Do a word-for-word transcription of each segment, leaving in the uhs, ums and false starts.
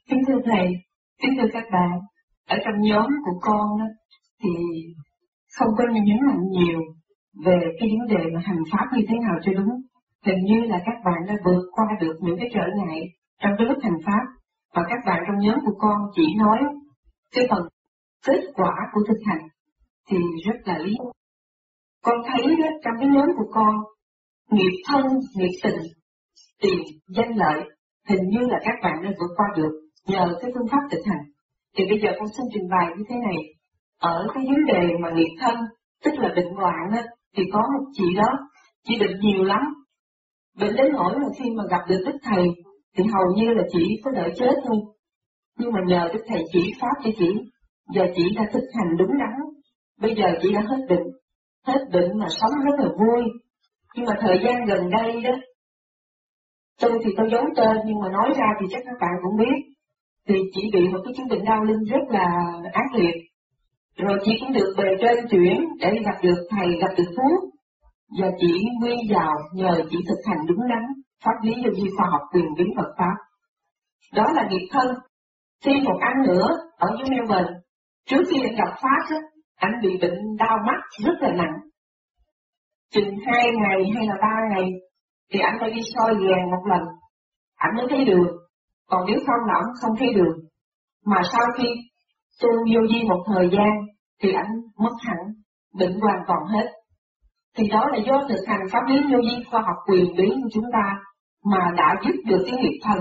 Kính thưa Thầy, kính thưa các bạn, ở trong nhóm của con đó, thì không có nhấn mạnh nhiều về cái vấn đề mà hành pháp như thế nào cho đúng. Hình như là các bạn đã vượt qua được những cái trở ngại trong cái lúc hành pháp, và các bạn trong nhóm của con chỉ nói cái phần kết quả của thực hành thì rất là lý. Con thấy đó, trong cái nhóm của con, nghiệp thân, nghiệp tình, tiền, danh lợi, hình như là các bạn đã vượt qua được nhờ cái phương pháp thực hành. Thì bây giờ con xin trình bày như thế này. Ở cái vấn đề mà nghiệp thân, tức là bệnh hoạn đó, thì có một chị đó, chị bệnh nhiều lắm. Bệnh đến nỗi mà khi mà gặp được Đức Thầy, thì hầu như là chỉ có đợi chết thôi. Nhưng mà nhờ Đức Thầy chỉ pháp cho chị, giờ chị đã thực hành đúng đắn. Bây giờ chị đã hết bệnh, hết bệnh mà sống rất là vui. Nhưng mà thời gian gần đây đó, tôi thì tôi giấu tên nhưng mà nói ra thì chắc các bạn cũng biết. Thì chị bị một cái chứng bệnh đau lưng rất là ác liệt. Rồi chị cũng được bề trên chuyển để gặp được Thầy, gặp được thuốc. Và chị quy vào nhờ chị thực hành đúng đắn pháp lý vô vi khoa học quyền bí Phật pháp. Đó là nghiệp thân. Thêm một anh nữa ở dưới Melbourne, trước khi anh gặp pháp đó, anh bị bệnh đau mắt rất là nặng. Chừng hai ngày hay là ba ngày thì anh phải đi soi gàn một lần, anh mới thấy đường. Còn nếu không là anh không thấy đường. Mà sau khi tu vô vi một thời gian thì anh mất hẳn, bệnh hoàn toàn hết. Thì đó là do thực hành pháp lý vô vi khoa học quyền bí của chúng ta mà đã giúp được cái nghiệp thân.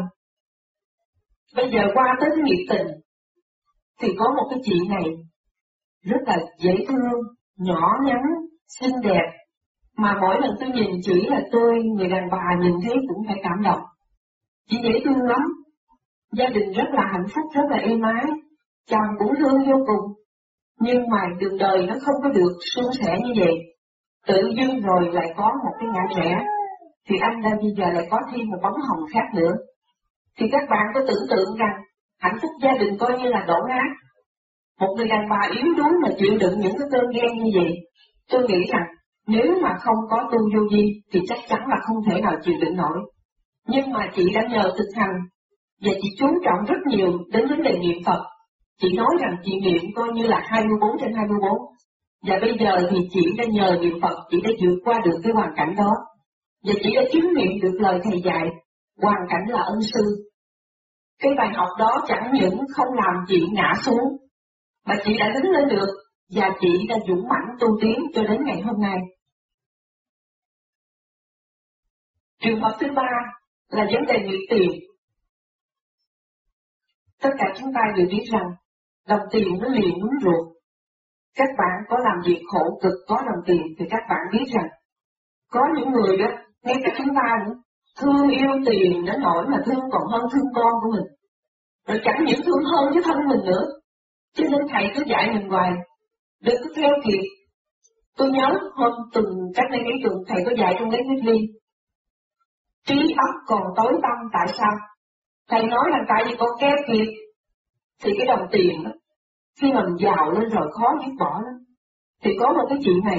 Bây giờ qua tới cái nghiệp tình thì có một cái chị này rất là dễ thương, nhỏ nhắn, xinh đẹp, mà mỗi lần tôi nhìn chỉ là tôi, người đàn bà nhìn thấy cũng phải cảm động. Chị dễ thương lắm, gia đình rất là hạnh phúc, rất là êm ái, chồng cũng thương vô cùng. Nhưng mà đường đời nó không có được suôn sẻ như vậy. Tự dưng rồi lại có một cái ngã rẽ, thì anh đã bây giờ lại có thêm một bóng hồng khác nữa. Thì các bạn có tưởng tượng rằng hạnh phúc gia đình coi như là đổ nát. Một người đàn bà yếu đuối mà chịu đựng những cái cơn ghen như vậy, tôi nghĩ rằng nếu mà không có tu vô vi thì chắc chắn là không thể nào chịu đựng nổi. Nhưng mà chị đã nhờ thực hành và chị chú trọng rất nhiều đến vấn đề niệm Phật. Chị nói rằng chị niệm coi như là hai mươi bốn trên hai mươi bốn. Và bây giờ thì chị đã nhờ niệm Phật, chị đã vượt qua được cái hoàn cảnh đó. Và chị đã chứng nghiệm được lời Thầy dạy, hoàn cảnh là ân sư. Cái bài học đó chẳng những không làm chị ngã xuống, mà chị đã đứng lên được, và chị đã dũng mãnh tu tiến cho đến ngày hôm nay. Trường hợp thứ ba là vấn đề nghiệp tiền. Tất cả chúng ta đều biết rằng đồng tiền nó liền núm ruột. Các bạn có làm việc khổ cực có đồng tiền thì các bạn biết rằng có những người đó, ngay cả chúng ta nữa, thương yêu tiền đến nỗi mà thương còn hơn thương con của mình. Rồi chẳng những thương hơn cái thân mình nữa. Cho nên Thầy cứ dạy mình hoài, đừng có theo kịp. Tôi nhớ hôm tuần, cách đây mấy tuần Thầy có dạy trong cái Huyết Ly. Trí óc còn tối tăm tại sao? Thầy nói là tại vì con kéo kịp. Thì cái đồng tiền đó, khi mình giàu lên rồi khó dứt bỏ lắm. Thì có một cái chị này,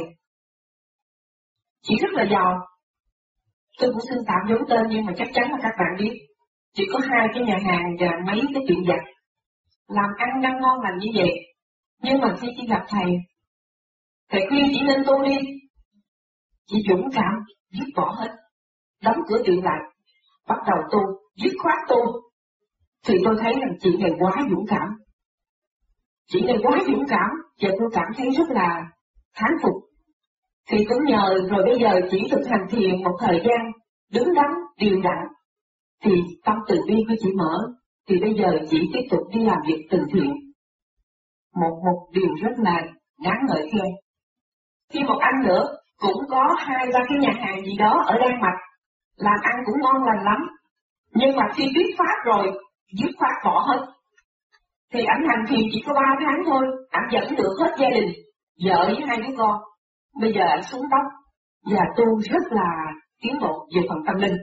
chị rất là giàu. Tôi cũng xin tạm giấu tên nhưng mà chắc chắn là các bạn biết. Chị có hai cái nhà hàng và mấy cái tiệm giặt. Làm ăn đang ngon lành như vậy. Nhưng mà khi chị gặp Thầy, Thầy khuyên chị nên tu đi. Chị dũng cảm, dứt bỏ hết. Đóng cửa tiệm lại, bắt đầu tu, dứt khoát tu. Thì tôi thấy rằng chị này quá dũng cảm. Chị này quá dũng cảm, và tôi cảm thấy rất là thán phục. Thì cũng nhờ rồi bây giờ chỉ thực hành thiền một thời gian, đứng đắn, điều đặn, thì tâm từ bi của chị mở, thì bây giờ chị tiếp tục đi làm việc từ thiện. Một một điều rất là đáng ngợi khen. Khi một anh nữa cũng có hai ba cái nhà hàng gì đó ở Đan Mạch, làm ăn cũng ngon lành lắm, nhưng mà khi biết pháp rồi, dứt khoát bỏ hết. Thì ảnh hành thiền chỉ có ba tháng thôi, ảnh dẫn được hết gia đình, vợ với hai đứa con. Bây giờ ảnh xuống tóc và tu rất là tiến bộ về phần tâm linh.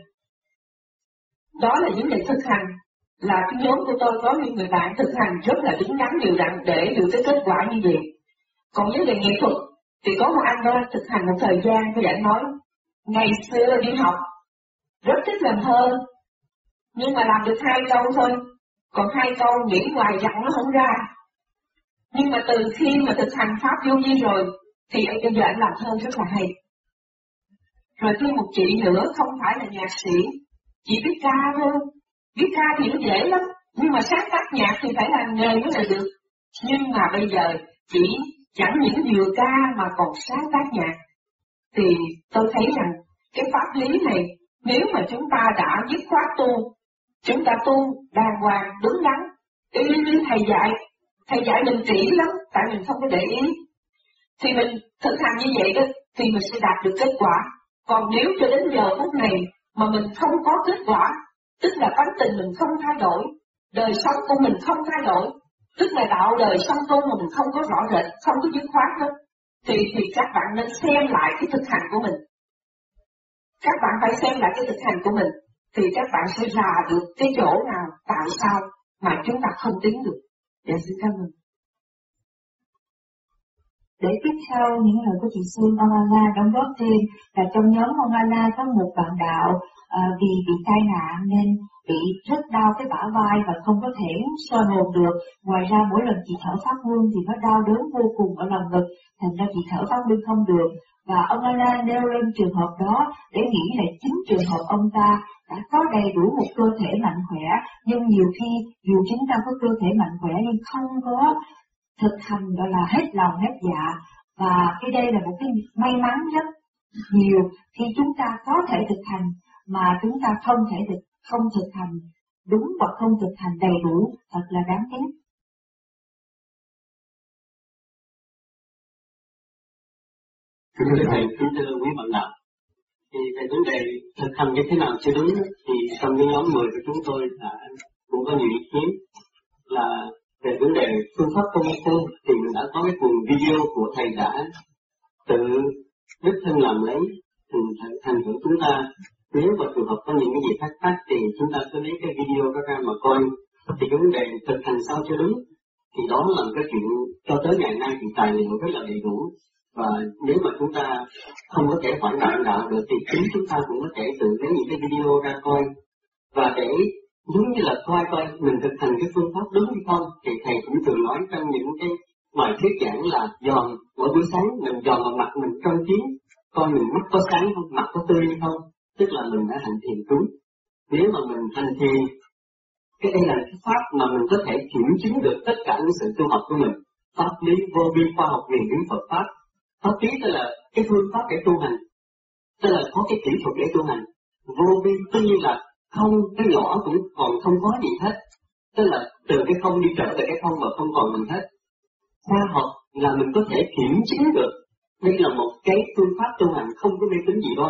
Đó là vấn đề thực hành, là cái nhóm của tôi có những người bạn thực hành rất là đúng đắn điều đặn để được cái kết quả như vậy. Còn vấn đề nghệ thuật thì có một anh đó thực hành một thời gian thì anh nói, ngày xưa đi học rất thích làm thơ, nhưng mà làm được hai câu thôi, Còn hai câu nghĩ hoài dặn nó không ra. Nhưng mà từ khi mà thực hành pháp vô vi rồi, thì bây giờ anh làm thơ rất là hay. Rồi thêm một chị nữa không phải là nhạc sĩ, chị biết ca thôi. Biết ca thì nó dễ lắm, nhưng mà sáng tác nhạc thì phải làm nghề mới là được. Nhưng mà bây giờ chỉ chẳng những vừa ca mà còn sáng tác nhạc. Thì tôi thấy rằng cái pháp lý này, nếu mà chúng ta đã dứt khoát tu, chúng ta tu đàng hoàng, đúng đắn, y như thầy dạy, thầy dạy mình kỹ lắm, tại mình không có để ý. Thì mình thực hành như vậy đó, thì mình sẽ đạt được kết quả. Còn nếu cho đến giờ phút này mà mình không có kết quả, tức là tánh tình mình không thay đổi, đời sống của mình không thay đổi, tức là đạo đời sống tu mà mình không có rõ rệt, không có dứt khoát hết, thì thì các bạn nên xem lại cái thực hành của mình. Các bạn phải xem lại cái thực hành của mình, thì các bạn sẽ rà được cái chỗ nào tại sao mà chúng ta không tiến được. Dạ xin cảm ơn. Để tiếp theo những lời của chị Xuân, ông Anna đóng góp thêm là trong nhóm ông Anna có một bạn đạo à, vì bị tai nạn nên bị rất đau cái bả vai và không có thể soi hồn được. Ngoài ra mỗi lần chị thở pháp luân thì nó đau đớn vô cùng ở lòng ngực, thành ra chị thở pháp luân không được. Và ông Anna nêu lên trường hợp đó để nghĩ là chính trường hợp ông ta đã có đầy đủ một cơ thể mạnh khỏe, nhưng nhiều khi dù chúng ta có cơ thể mạnh khỏe nhưng không có thực hành gọi là hết lòng hết dạ, và cái đây là một cái may mắn rất nhiều khi chúng ta có thể thực hành mà chúng ta không thể thực không thực hành đúng và không thực hành đầy đủ, thật là đáng tiếc. Thưa thầy, kính thưa quý bạn đạo, thì về vấn đề thực hành như thế nào cho đúng thì trong cái nhóm mười của chúng tôi đã cũng có nhiều ý kiến. Là về vấn đề phương pháp công phu thì mình đã có cái cuốn video của thầy đã tự đích thân làm lấy, thì thành thử chúng ta nếu mà trường hợp có những cái gì thắc mắc thì chúng ta cứ lấy cái video đó ra mà coi. Thì cái vấn đề thực hành sao cho đúng thì đó là một cái chuyện cho tới ngày nay thì tài liệu rất là đầy đủ. Và nếu mà chúng ta không có thể phản đạo đạo được thì chính chúng ta cũng có thể tự lấy những cái video ra coi. Và để giống như là coi coi mình thực hành cái phương pháp đúng hay không, thì thầy cũng thường nói trong những cái bài thuyết giảng là giòn mỗi buổi sáng mình giòn vào mặt mình trong tiếng, coi mình mắt có sáng không, mặt có tươi hay không, tức là mình đã hành thiền đúng. Nếu mà mình hành thiền, cái đây là cái pháp mà mình có thể kiểm chứng được tất cả những sự tu học của mình. Pháp lý vô vi khoa học huyền bí Phật pháp. Pháp lý tức là cái phương pháp để tu hành, tức là có cái kỹ thuật để tu hành. Vô vi tất nhiên là không, cái nhỏ cũng còn không có gì hết, tức là từ cái không đi trở về cái không mà không còn gì hết. Khoa học là mình có thể kiểm chứng được, đây là một cái phương pháp tu hành không có mê tín gì đâu.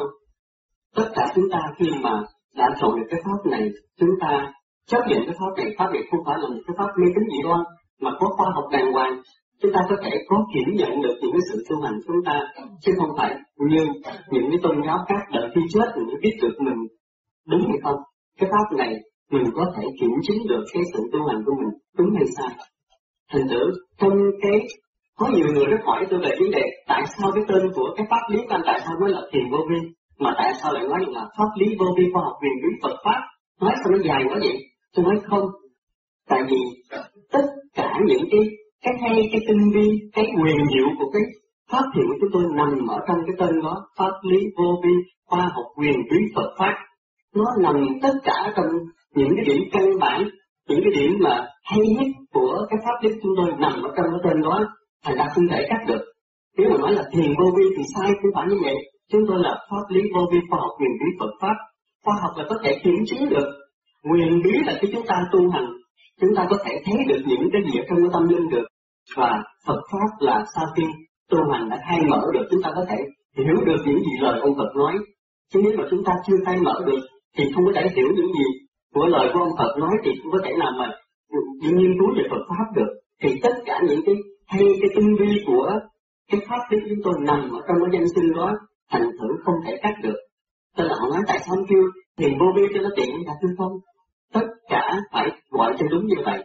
Tất cả chúng ta khi mà đã chọn được cái pháp này, chúng ta chấp nhận cái pháp này, pháp này không phải là một cái pháp mê tín gì đâu, mà có khoa học đàng hoàng, chúng ta có thể có kiểm nhận được những cái sự tu hành của chúng ta, chứ không phải như những cái tôn giáo khác đợi khi chết mình mới biết được mình đúng hay không. Cái pháp này mình có thể kiểm chứng được cái sự tu hành của mình đúng hay sai. Thành thử trong cái có nhiều người rất hỏi tôi về vấn đề tại sao cái tên của cái pháp lý căn tại sao mới là thiền vô vi, mà tại sao lại nói là pháp lý vô vi khoa học huyền bí Phật pháp, nói sao nó dài quá vậy? Tôi nói không, tại vì tất cả những cái cái hay, cái tinh vi, cái quyền diệu của cái pháp thiền của chúng tôi nằm ở trong cái tên đó, pháp lý vô vi khoa học huyền bí Phật pháp. Nó nằm tất cả trong những cái điểm căn bản, những cái điểm mà hay nhất của cái pháp lý chúng tôi nằm ở trong cái tên đó, thành ra không thể cắt được. Nếu mà nói là thiền vô vi thì sai, không phải như vậy. Chúng tôi là pháp lý vô vi khoa học huyền bí Phật pháp. Khoa học là có thể kiểm chứng được, huyền bí là khi chúng ta tu hành, chúng ta có thể thấy được những cái gì ở trong cái tâm linh được. Và Phật pháp là sau khi tu hành đã khai mở được, chúng ta có thể hiểu được những gì lời ông Phật nói. Chứ nếu mà chúng ta chưa khai mở được thì không có thể hiểu những gì của lời của ông Phật nói, thì không có thể nào mà nghiên cứu về Phật pháp được. Thì tất cả những cái hay, cái tinh vi của cái pháp lý chúng tôi nằm ở trong cái danh xưng đó, thành thử không thể cắt được. Tức là họ nói tại sao kêu thiền vô vi cho nó tiện, là thưa không, tất cả phải gọi cho đúng như vậy.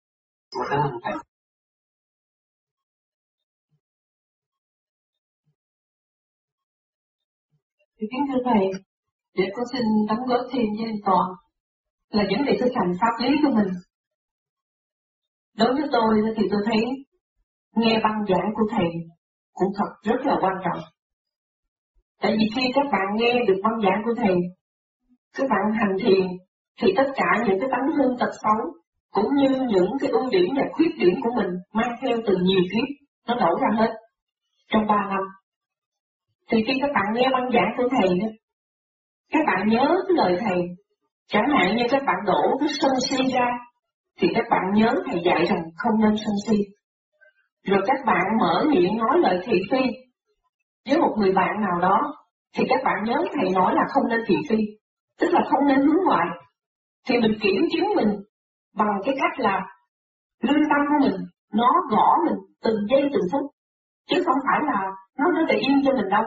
Một cái hành thầy. Kính thưa thầy, để con xin đóng góp thêm với anh Toàn là vấn đề thực hành pháp lý của mình. Đối với tôi thì tôi thấy nghe băng giảng của thầy cũng thật rất là quan trọng. Tại vì khi các bạn nghe được băng giảng của thầy, các bạn hành thiền, thì tất cả những cái tánh hư tật xấu, cũng như những cái ưu điểm và khuyết điểm của mình mang theo từ nhiều kiếp, nó đổ ra hết trong ba năm. Thì khi các bạn nghe băng giảng của thầy, các bạn nhớ cái lời thầy, chẳng hạn như các bạn đổ cái sân si ra, thì các bạn nhớ thầy dạy rằng không nên sân si. Rồi các bạn mở miệng nói lời thị phi với một người bạn nào đó, thì các bạn nhớ thầy nói là không nên thị phi, tức là không nên hướng ngoại. Thì mình kiểm chứng mình bằng cái cách là lương tâm của mình, nó gõ mình từng giây từng phút, chứ không phải là nó nó để yên cho mình đâu.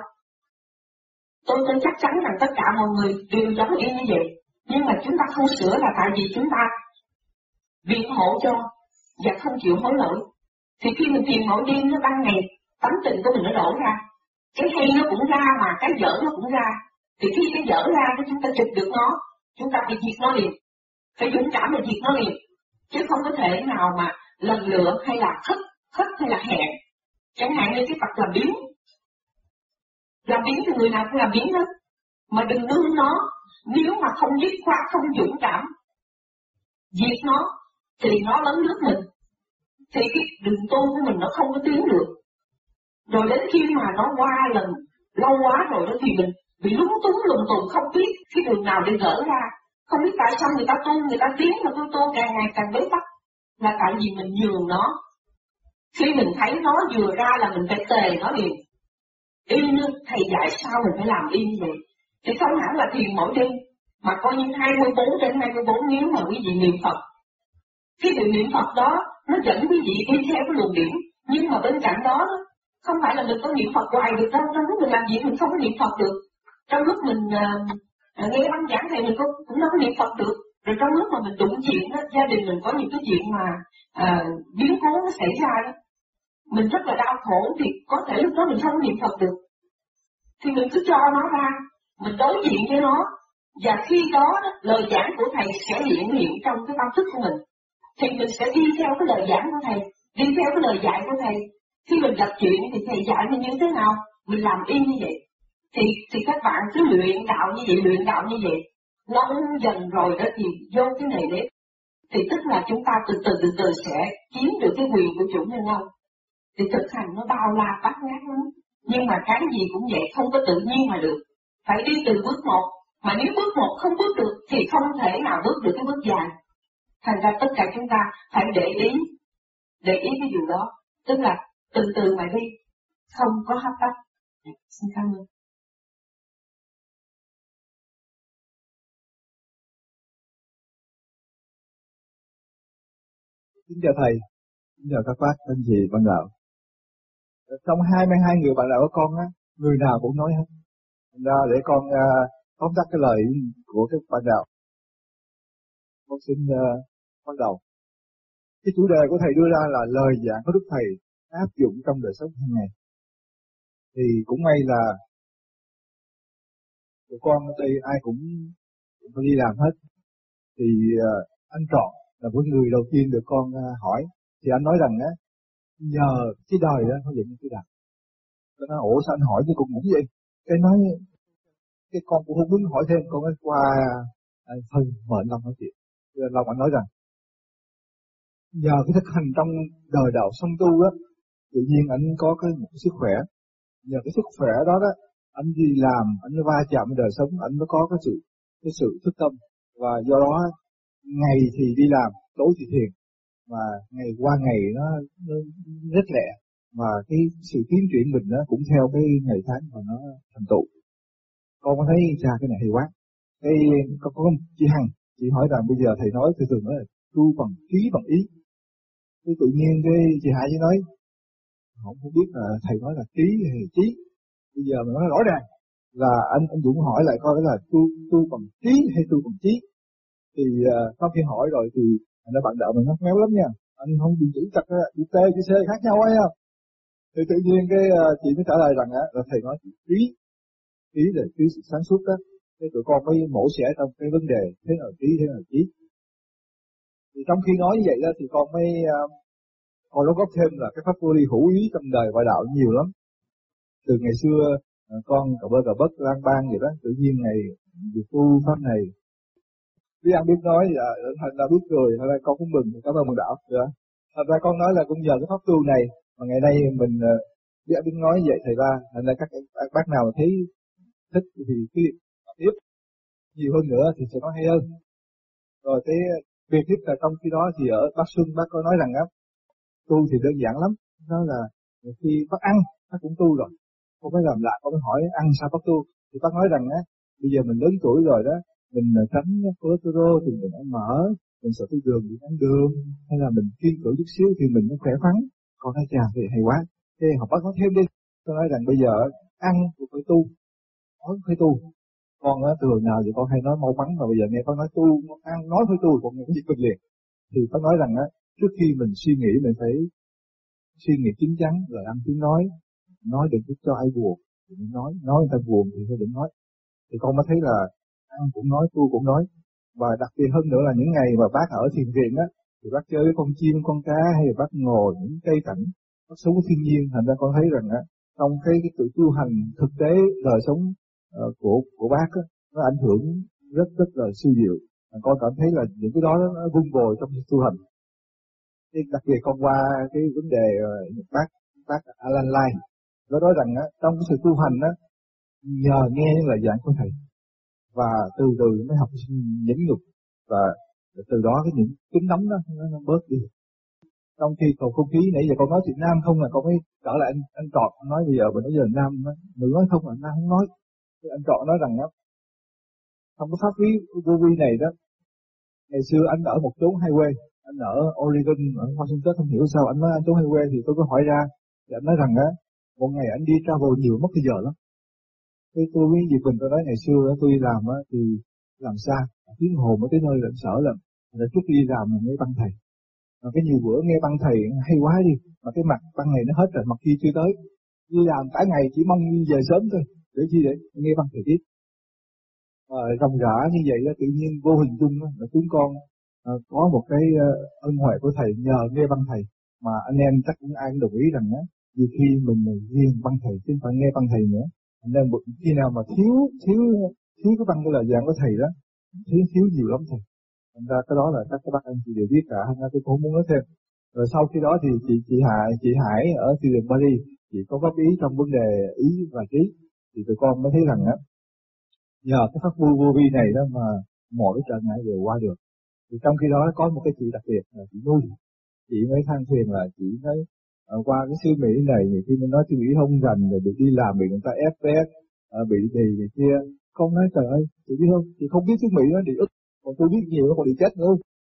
Tôi tôi chắc chắn rằng tất cả mọi người đều giống y như vậy, nhưng mà chúng ta không sửa là tại vì chúng ta biện hộ cho và không chịu hối lỗi. Thì khi mình thiền mỗi đêm nó ban ngày, tánh tình của mình nó đổ ra, cái hay nó cũng ra mà cái dở nó cũng ra. Thì khi cái dở ra thì chúng ta chụp được nó, chúng ta phải diệt nó liền, phải dũng cảm để diệt nó liền, chứ không có thể nào mà lần lựa hay là khất khất hay là hẹn. Chẳng hạn như cái Phật làm biến, làm biến thì người nào cũng làm biến hết, mà đừng nương nó. Nếu mà không dứt khoát, không dũng cảm diệt nó thì nó lấn lướt mình, thì cái đường tu của mình nó không có tiến được. Rồi đến khi mà nó qua lần lâu quá rồi đó thì mình bị lúng túng lùng tùng, không biết cái đường nào để gỡ ra, không biết tại sao người ta tu, người ta tiến mà tôi tu càng ngày càng bế tắc, là tại vì mình nhường nó. Khi mình thấy nó vừa ra là mình phải tề nó liền, y như thầy dạy sao mình phải làm y như vậy. Thì không hẳn là thiền mỗi đêm, mà coi như hai mươi bốn trên hai mươi bốn nếu mà quý vị niệm Phật. Cái điều niệm Phật đó nó dẫn quý vị đi theo cái luồng điển, nhưng mà bên cạnh đó không phải là mình có niệm Phật hoài được đâu. Trong lúc mình làm việc mình không có niệm Phật được, trong lúc mình uh, nghe băng giảng thầy mình cũng, cũng đâu có niệm Phật được. Rồi trong lúc mà mình đụng chuyện đó, gia đình mình có những cái chuyện mà uh, biến cố nó xảy ra đó, mình rất là đau khổ, thì có thể lúc đó mình không niệm Phật được. Thì mình cứ cho nó ra, mình đối diện với nó, và khi đó, đó lời giảng của thầy sẽ hiện hiện trong cái tâm thức của mình. Thì mình sẽ đi theo cái lời giảng của thầy, đi theo cái lời dạy của thầy. Khi mình gặp chuyện thì thầy dạy mình như thế nào, mình làm y như vậy. Thì thì các bạn cứ luyện đạo như vậy, luyện đạo như vậy, lâu dần rồi đó thì vô cái này đấy. Thì tức là chúng ta từ từ từ từ sẽ chiếm được cái quyền của chủ nhân ông. Thì thực hành nó bao la bát ngát lắm. Nhưng mà cái gì cũng vậy, không có tự nhiên mà được. Phải đi từ bước một. Mà nếu bước một không bước được thì không thể nào bước được cái bước dài. Thành ra tất cả chúng ta phải để ý, để ý cái điều đó. Tức là từ từ mà đi, không có hấp tấp. Xin cảm ơn. Kính chào thầy, kính chào các bác, anh chị, bạn đạo. Trong hai mươi hai người bạn đạo của con á, người nào cũng nói hết. Thành ra để con uh, tóm tắt cái lời của các bạn đạo. Con xin uh, bắt đầu. Cái chủ đề của thầy đưa ra là lời giảng của Đức Thầy áp dụng trong đời sống hàng ngày. Thì cũng may là tụi con ở đây ai cũng, cũng phải đi làm hết. Thì uh, anh Trọn là một người đầu tiên được con uh, hỏi. Thì anh nói rằng á, nhờ cái đời đó nó dẫn đến cái đời. Tôi nói, ủa sao anh hỏi tôi cũng cũng vậy? Cái nói, cái con cũng không muốn hỏi thêm, con nói qua anh thôi mời anh Long nói chuyện. Rồi Long anh nói rằng, nhờ cái thực hành trong đời đạo song tu á, tự nhiên anh có cái một cái sức khỏe. Nhờ cái sức khỏe đó đó, anh đi làm, anh va chạm với đời sống, anh mới có cái sự cái sự thức tâm. Và do đó, ngày thì đi làm, tối thì thiền. Mà ngày qua ngày nó, nó rất lẹ. Mà cái sự tiến triển mình nó cũng theo cái ngày tháng mà nó thành tựu. Con có thấy cha cái này hay quá. Cái có, có chị Hằng, chị hỏi rằng bây giờ thầy nói thường thường nói là tu bằng trí bằng ý. Cái tự nhiên cái chị Hải chỉ nói, không không biết là thầy nói là trí hay trí. Bây giờ mình nói rõ ràng là anh anh Dũng hỏi lại coi là tu tu bằng trí hay tu bằng trí. Thì uh, sau khi hỏi rồi thì anh đã bạn đạo mình nó méo lắm nha. Anh không bị chữ chặt ra, chữ T, chữ C khác nhau ấy không? Thì tự nhiên cái uh, chị mới trả lời rằng á, là thầy nói trí. Trí là trí sự sáng suốt đó. Thế tụi con mới mổ xẻ trong cái vấn đề thế nào trí, thế nào trí. Thì trong khi nói như vậy đó thì con mới uh, Còn đóng góp thêm là cái pháp vô vi hữu ý trong đời ngoại đạo nhiều lắm. Từ ngày xưa con cà bơ cà bất lang bang vậy đó, tự nhiên ngày việc tu pháp này biết ăn biết nói, dạ, thành ra biết cười, thành ra con cũng mừng, cảm ơn mừng đạo. Dạ. Thành ra con nói là cũng nhờ cái pháp tu này mà ngày nay mình biết ăn biết nói vậy thầy ba, thành ra các bác nào thấy thích thì cứ tiếp nhiều hơn nữa thì sẽ nói hay hơn. Rồi cái việc tiếp là trong khi đó thì ở Bác Xuân bác có nói rằng á, tu thì đơn giản lắm, đó là khi bác ăn bác cũng tu rồi, không phải làm lại, không phải hỏi ăn sao bác tu. Thì bác nói rằng á, bây giờ mình lớn tuổi rồi đó, mình tránh cholesterol thì mình ăn mỡ, mình sợ tiêu đường thì ăn đường, hay là mình kiêng cử chút xíu thì mình nó khỏe khoắn. Còn nói chà thì hay quá, thế học bác nói thêm đi. Tôi nói rằng bây giờ ăn cũng phải tu, nói phải tu. Con á từ nào vậy con hay nói mau mắn, mà bây giờ nghe con nói tu, ăn nói phải tu, con nghe cái gì quên liền. Thì có nói rằng á, trước khi mình suy nghĩ mình phải suy nghĩ chín chắn, rồi ăn tiếng nói, nói đừng cho ai buồn, đừng nói, nói người ta buồn thì thôi đừng nói. Thì con mới thấy là ăn cũng nói, tu cũng nói. Và đặc biệt hơn nữa là những ngày mà bác ở thiền viện á, thì bác chơi với con chim, con cá, hay là bác ngồi những cây cảnh, bác sống với thiên nhiên, thành ra con thấy rằng á, trong cái, cái tự tu hành thực tế đời sống uh, của của bác á, nó ảnh hưởng rất rất là siêu diệu. Con cảm thấy là những cái đó nó vun bồi trong việc tu hành. Thì đặc biệt con qua cái vấn đề uh, bác bác Alan Lai, nó nói rằng á, trong cái sự tu hành á, nhờ nghe những lời giảng của thầy và từ từ mới học nhẫn nhục, và từ đó cái những tính nóng đó nó, nó bớt đi. Trong khi cầu không khí nãy giờ con nói chuyện Nam không là con mới trở lại anh anh Trọt nói bây giờ bây giờ Nam nữ nói không là Nam không nói. Thì anh Trọt nói rằng đó, trong cái pháp lý vô vi này đó, ngày xưa anh ở một chốn highway, anh ở Oregon, ở Washington, không hiểu sao anh nói anh chốn highway, thì tôi có hỏi ra, thì anh nói rằng á, một ngày anh đi travel nhiều mất cái giờ lắm. Cái tôi với Diệp Bình tôi nói ngày xưa tôi đi làm á thì làm xa, tiếng hồn ở cái nơi lãnh sở lắm, rồi trước khi đi làm mình nghe băng thầy. Mà cái nhiều bữa nghe băng thầy hay quá đi, mà cái mặt băng này nó hết rồi, mặt kia chưa tới. Đi làm cả ngày chỉ mong về sớm thôi, để chi để nghe băng thầy tiếp. À, ròng rã như vậy đó, tự nhiên vô hình chung đó, là chúng con à, có một cái uh, ân huệ của thầy nhờ nghe băng thầy, mà anh em chắc cũng ai cũng đồng ý rằng á, nhiều khi mình riêng băng thầy chứ không phải nghe băng thầy nữa. Nên khi nào mà thiếu thiếu thiếu cái băng cái lời giảng của thầy đó, thiếu thiếu nhiều lắm thầy. Thành ra cái đó là các các bác anh chị đều biết cả, nên tôi cũng không muốn nói thêm. Rồi sau khi đó thì chị chị Hải chị Hải ở Sư viện Paris, chị có góp ý trong vấn đề ý và trí, thì tụi con mới thấy rằng á, nhờ cái pháp vô vô vi này đó mà mọi cái trở ngại đều qua được. Thì trong khi đó có một cái chị đặc biệt là chị nuôi, chị mới than phiền là chị nói uh, qua cái siêu Mỹ này, nhiều khi mình nói siêu Mỹ không rành, rồi bị đi làm bị người ta ép ép, uh, bị gì này kia. Con nói trời ơi, chị biết không, chị không biết siêu Mỹ nó đi ức, còn tôi biết nhiều nó còn đi chết nữa.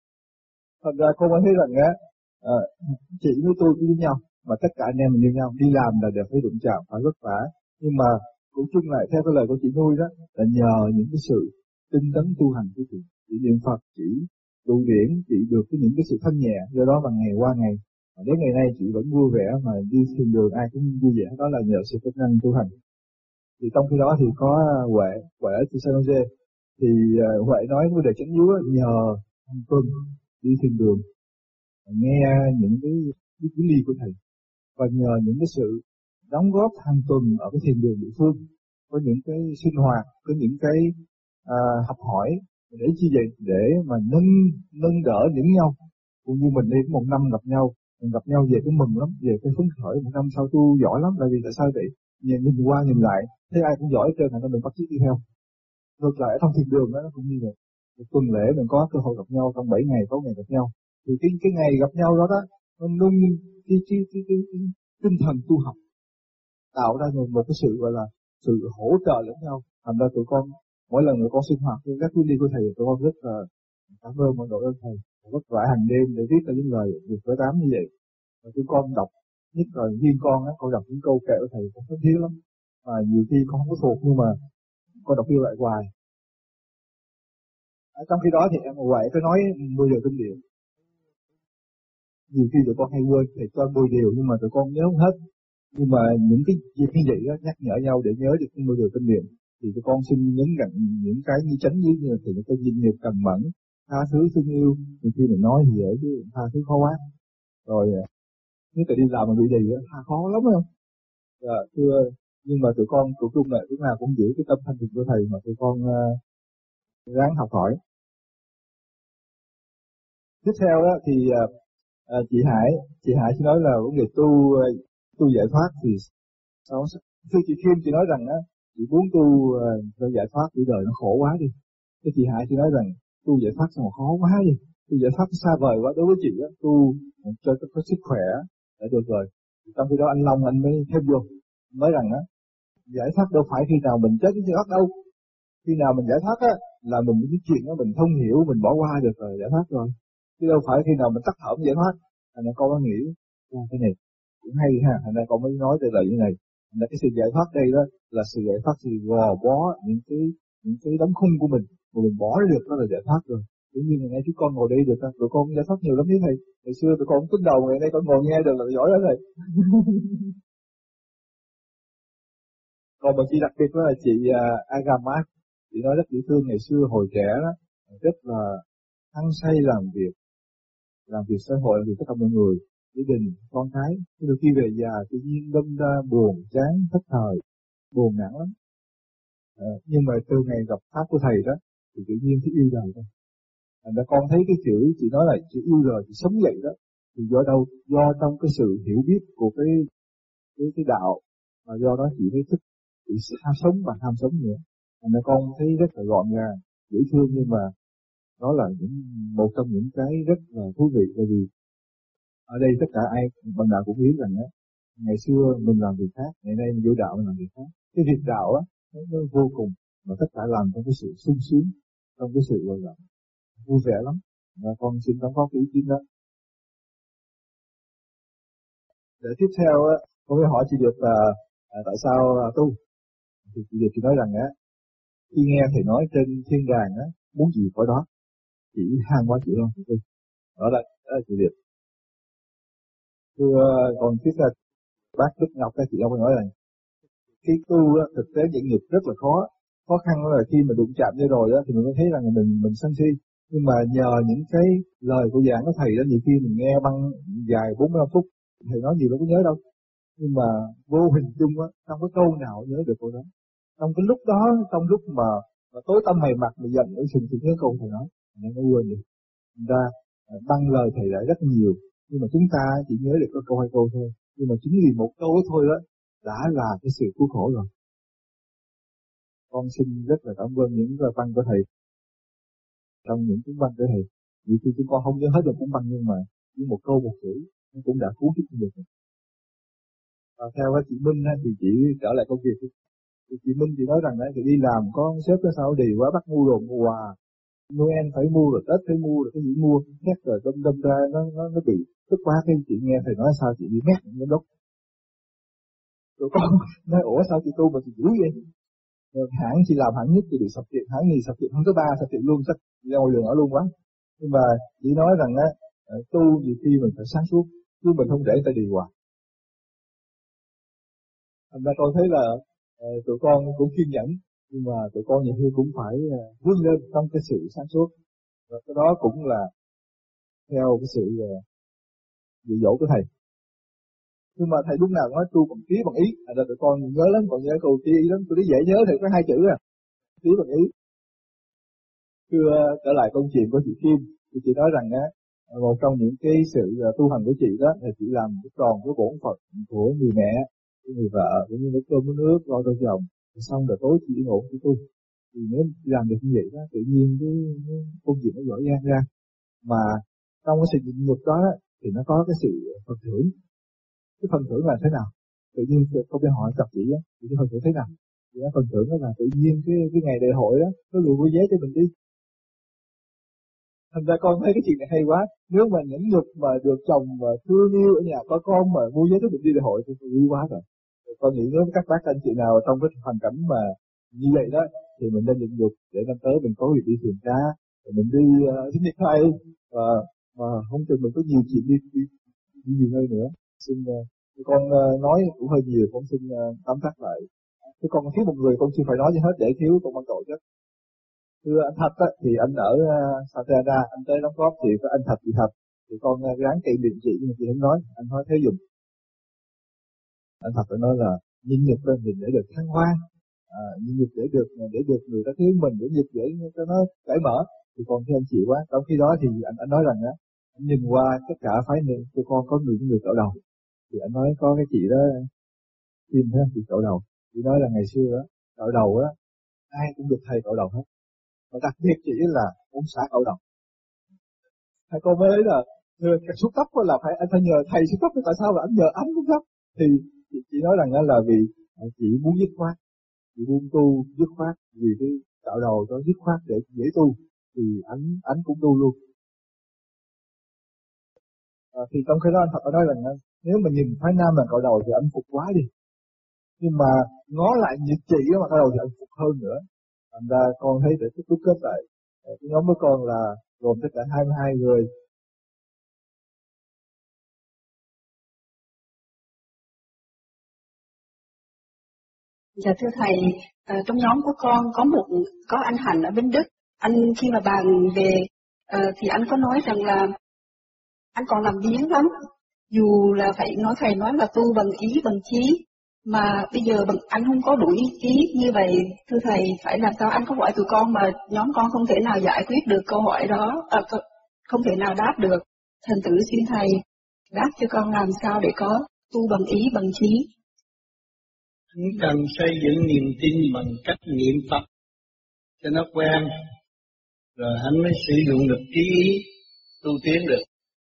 Thành ra con mới thấy rằng á, uh, chị với tôi như nhau, mà tất cả anh em mình như nhau, đi làm là đều phải đụng chạm, phải vất vả. Nhưng mà cũng chung lại theo cái lời của chị nuôi đó, là nhờ những cái sự tinh tấn tu hành của chị, chị niệm Phật, chị tụ điển, chị được cái những cái sự thanh nhẹ, do đó mà ngày qua ngày, đến ngày nay chị vẫn vui vẻ, mà đi thiền đường ai cũng vui vẻ, đó là nhờ sự tinh năng tu hành. Thì trong khi đó thì có Huệ, Huệ ở San Jose, thì uh, Huệ nói vấn đề chánh yếu nhờ hàng tuần đi thiền đường, nghe những cái cái chuyến đi của thầy, và nhờ những cái sự đóng góp hàng tuần ở cái thiền đường địa phương, có những cái sinh hoạt, có những cái à, học hỏi, để chi vậy, để mà nâng nâng đỡ những nhau. Cũng như mình đi một năm gặp nhau, mình gặp nhau về cái mừng lắm, về cái phấn khởi, một năm sau tu giỏi lắm, là vì tại sao vậy? Nhìn, nhìn qua nhìn lại, thấy ai cũng giỏi hết trơn, nên mình bắt chước đi theo. Ngược lại trong thiền đường đó nó cũng như vậy. Một tuần lễ mình có cơ hội gặp nhau, trong bảy ngày, sáu ngày gặp nhau, thì cái cái ngày gặp nhau đó đó, nó nâng cái cái cái cái, cái tinh thần tu học, tạo ra một, một cái sự gọi là sự hỗ trợ lẫn nhau. Thành ra tụi con mỗi lần tụi con sinh hoạt với các chuyến đi của thầy, tụi con rất là cảm ơn và đội ơn thầy, vất vả hàng đêm để viết ra những lời việc với tám như vậy. Và tụi con đọc, nhất là riêng con á, con đọc những câu kệ của thầy con rất thiếu lắm, và nhiều khi con không có thuộc, nhưng mà con đọc yêu lại hoài. Ở trong khi đó thì em Huệ có nói mười điều kinh điển, nhiều khi tụi con hay quên, thầy cho mười điều nhưng mà tụi con nhớ không hết. Nhưng mà những cái việc như vậy đó nhắc nhở nhau để nhớ được mười điều kinh điển, thì tụi con xin nhấn mạnh những cái như chánh như như thì cái diệt nghiệp cần mẫn, tha thứ thương yêu. Nhiều khi mình nói thì dễ chứ tha thứ khó quá. Rồi Nếu tự đi làm mà bị đì á, khó lắm không? Dạ, thưa, nhưng mà tụi con tụi chung này lúc nào cũng giữ cái tâm thanh tịnh của thầy mà tụi con uh, ráng học hỏi. Tiếp theo đó thì uh, uh, chị Hải, chị Hải chỉ nói là vấn đề tu uh, tu giải thoát thì sao? Thưa chị Kim, chị nói rằng á, chị muốn tu uh, giải thoát vì đời nó khổ quá đi. Thế chị Hải chị nói rằng tu giải thoát sao mà khó quá đi, tu giải thoát xa vời quá. Đối với chị á, tu cho có, có sức khỏe đã được rồi. Trong khi đó anh Long anh mới thêm vô, nói rằng á, giải thoát đâu phải khi nào mình chết cái giải thoát đâu. Khi nào mình giải thoát á, là mình những cái chuyện đó mình thông hiểu, mình bỏ qua được rồi, giải thoát rồi. Chứ đâu phải khi nào mình tắt thở giải thoát. Thành ra con có nghĩ ra cái này cũng hay ha, thành ra con mới nói về lời như này. Thành ra cái sự giải thoát đây đó là sự giải thoát, sự gò bó những cái những cái đóng khung của mình, mà mình bỏ được đó là giải thoát rồi. Tự nhiên ngày nay chúng con ngồi đây được, tụi con giải thoát nhiều lắm chứ thầy. Ngày xưa tụi con không tính đầu, ngày nay con ngồi nghe được là giỏi lắm thầy. Còn một chị đặc biệt đó là chị uh, Agamat, chị nói rất dễ thương. Ngày xưa hồi trẻ đó rất là hăng say làm việc, làm việc xã hội, làm việc tất cả mọi người, gia đình, con cái. Nhưng khi về già tự nhiên đâm ra buồn, chán, thất thời, buồn nản lắm. À, nhưng mà từ ngày gặp pháp của thầy đó thì tự nhiên thấy yêu đời thôi. Thành ra con thấy cái chữ chị nói là chữ yêu đời, chị sống dậy đó, thì do đâu? Do trong cái sự hiểu biết của cái cái, cái đạo, mà do đó chị mới thích, chị ham sống và ham sống nữa. Thành ra con thấy rất là gọn gàng, dễ thương, nhưng mà đó là những một trong những cái rất là thú vị. Bởi vì ở đây tất cả ai bằng đạo cũng biết rằng á, ngày xưa mình làm việc khác, ngày nay mình vô đạo mình làm việc khác. Cái việc đạo á nó, nó vô cùng, mà tất cả làm trong cái sự sung sướng, trong cái sự gọi là vui vẻ lắm. Và con xin đóng góp ý kiến đó. Để tiếp theo á, con mới hỏi chị Điệp là à, tại sao à, tu? Thì chị Điệp chị nói rằng á, khi nghe thầy nói trên thiên đàng á, muốn gì có đó, chỉ ham quá chị luôn, chị tu. Đó là, đó là chị Điệp. Thưa còn tiếp theo bác Đức Ngọc, các chị Ngọc nói rằng cái tu á, thực tế diễn nghiệp rất là khó. Khó khăn là khi mà đụng chạm với rồi đó thì mình mới thấy rằng mình mình sân si. Nhưng mà nhờ những cái lời của giảng của thầy đó, nhiều khi mình nghe băng dài bốn mươi lăm phút, thầy nói nhiều đâu có nhớ đâu. Nhưng mà vô hình chung á, không có câu nào nhớ được câu đó. Trong cái lúc đó, trong lúc mà, mà tối tăm mày mặt mình giận ở sừng sừng nhớ câu thầy nói, nên nó quên đi. Thành ra băng lời thầy lại rất nhiều, nhưng mà chúng ta chỉ nhớ được có câu hai câu thôi. Nhưng mà chính vì một câu đó thôi đó đã là cái sự cứu khổ rồi. Con xin rất là cảm ơn những văn của thầy. Trong những cuốn văn của thầy, vì khi chúng con không nhớ hết được cuốn văn, nhưng mà chỉ một câu một chữ nó cũng đã cứu giúp được. Và theo chị Minh thì chị trở lại công việc. Thì chị Minh chị nói rằng đấy, thì đi làm có sếp nó sao đi quá, bắt mua đồ mua quà, Noel phải mua, rồi Tết phải mua, rồi cái gì mua khác, rồi đâm đâm ra nó nó nó bị tức quá. Khi chị nghe thầy nói sao chị bị mét giám đốc. Rồi con nói ủa sao chị tu mà chị dữ vậy? Rồi hãng chị làm hãng nhất thì bị sập tiệm, hãng gì sập tiệm không có ba sập tiệm luôn, sắp ra ngoài đường ở luôn quá. Nhưng mà chị nói rằng á, tu nhiều khi mình phải sáng suốt, chứ mình không để ta đi hoài. Thành ra con thấy là uh, tụi con cũng kiên nhẫn, nhưng mà tụi con nhiều khi cũng phải uh, vươn lên trong cái sự sáng suốt. Và cái đó cũng là theo cái sự uh, dạy dỗ của thầy. Nhưng mà thầy lúc nào cũng nói tu bằng trí bằng ý, thành ra tụi con nhớ lắm, còn nhớ câu trí ý lắm, tôi thấy dễ nhớ thì có hai chữ à, trí bằng ý. Thưa trở lại câu chuyện của chị Kim, thì chị nói rằng á, một trong những cái sự tu hành của chị đó là chị làm cái tròn cái bổn phận của người mẹ, của người vợ, cũng như nấu cơm nấu nước, lo cho chồng, xong rồi tối chị ngủ chị tu. Thì nếu làm được như vậy đó, tự nhiên cái, cái công việc nó giỏi giang ra. Mà trong cái sự nhịn nhục đó thì nó có cái sự phần thưởng. Cái phần thưởng là thế nào? Tự nhiên không biết hỏi cặp chị á, thì cái phần thưởng thế nào? Thì cái phần thưởng đó là tự nhiên cái cái ngày đại hội đó, có người mua vé cho mình đi. Thành ra con thấy cái chuyện này hay quá. Nếu mà nhẫn nhục mà được chồng mà thương yêu ở nhà có con mà mua vé cho mình đi đại hội thì vui quá rồi. Con nghĩ nếu các bác anh chị nào trong cái hoàn cảnh mà như vậy đó thì mình nên nhịn nhục để năm tới mình có việc đi thuyền cá, rồi mình đi sinh nhật thầy, và mà không chừng mình có nhiều chuyện đi đi, đi nhiều nơi nữa. Xin uh, con uh, nói cũng hơi nhiều, con xin uh, tóm tắt lại. Chứ con thiếu một người con chưa phải nói gì hết để thiếu con ban tội chứ. Thưa anh Thạch á, thì anh ở uh, Santana, anh tới đóng góp thì có anh Thạch chị Thạch. thì con ráng kỵ biện chị, nhưng mà chị không nói, anh nói thế dùng. Anh thật phải nói là nhịn nhục lên thì để được thăng hoa, à, nhịn nhục để được để được người ta thương mình, để nhục để cho nó cởi mở, thì con thấy anh chịu quá. Trong khi đó thì anh anh nói rằng á, anh nhìn qua tất cả phái này của con có người người cạo đầu, thì anh nói có cái chị đó tìm thấy chị cạo đầu, chị nói là ngày xưa đó cạo đầu á ai cũng được thầy cạo đầu hết, mà đặc biệt chỉ là muốn xả cạo đầu. Thầy con mới lấy là xúc tóc là phải anh phải nhờ thầy xúc tóc, tại sao là anh nhờ anh xúc tóc? Thì chị, chị nói rằng là vì chị muốn dứt khoát, chị muốn tu dứt khoát, vì cái cạo đầu cho dứt khoát để dễ tu, thì anh anh cũng tu luôn. À, thì trong khi đó anh thật nói rằng nếu mà nhìn phái nam là cạo đầu thì anh phục quá đi, nhưng mà ngó lại những chị mà cạo đầu thì anh phục hơn nữa. Thành ra con thấy để tiếp tục kết lại cái nhóm của con là gồm tất cả hai mươi hai người. Dạ thưa thầy, à, trong nhóm của con có một có anh Hành ở bên Đức. Anh khi mà bàn về à, thì anh có nói rằng là anh còn làm biếng lắm. Dù là phải nói thầy nói là tu bằng ý bằng trí, mà bây giờ bằng anh không có đủ ý chí như vậy, thưa thầy phải làm sao? Anh có hỏi tụi con mà nhóm con không thể nào giải quyết được câu hỏi đó, à, không thể nào đáp được. Thành tử xin thầy đáp cho con làm sao để có tu bằng ý bằng trí. Chúng cần xây dựng niềm tin bằng cách niệm Phật cho nó quen, rồi hắn mới sử dụng được trí ý tu tiến được.